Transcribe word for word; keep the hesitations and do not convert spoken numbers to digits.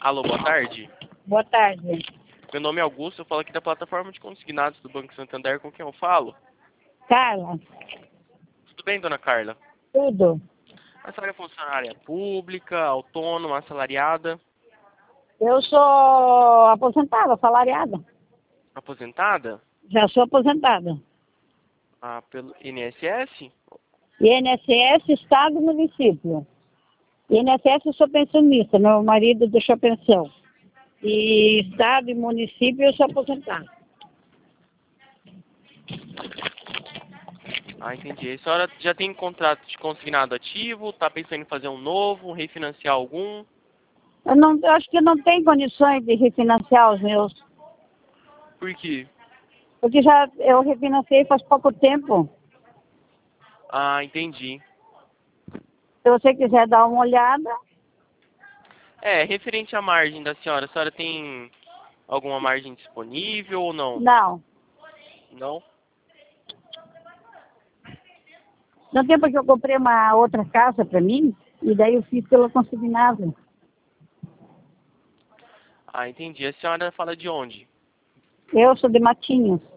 Alô, boa tarde. Boa tarde. Meu nome é Augusto, eu falo aqui da plataforma de consignados do Banco Santander, com quem eu falo. Carla, Tudo bem, dona Carla? tudo. A senhora é funcionária pública, autônoma, assalariada, Eu sou aposentada, salariada. aposentada? Já sou aposentada. Ah, pelo I N S S? I N S S, Estado e Município. I N S S eu sou pensionista, meu marido deixou pensão. E Estado e Município eu sou aposentada. Ah, entendi. A senhora já tem contrato de consignado ativo? Está pensando em fazer um novo, refinanciar algum? Eu, não, eu acho que não tem condições de refinanciar os meus. Por quê? Porque já eu refinanciei faz pouco tempo. Ah, entendi. Se você quiser dar uma olhada, É, referente à margem da senhora, a senhora tem alguma margem disponível ou não? não. Não? No tempo que eu comprei uma outra casa para mim, e daí eu fiz pela consignada. Ah, entendi. A senhora fala de onde? Eu sou de Matinhos.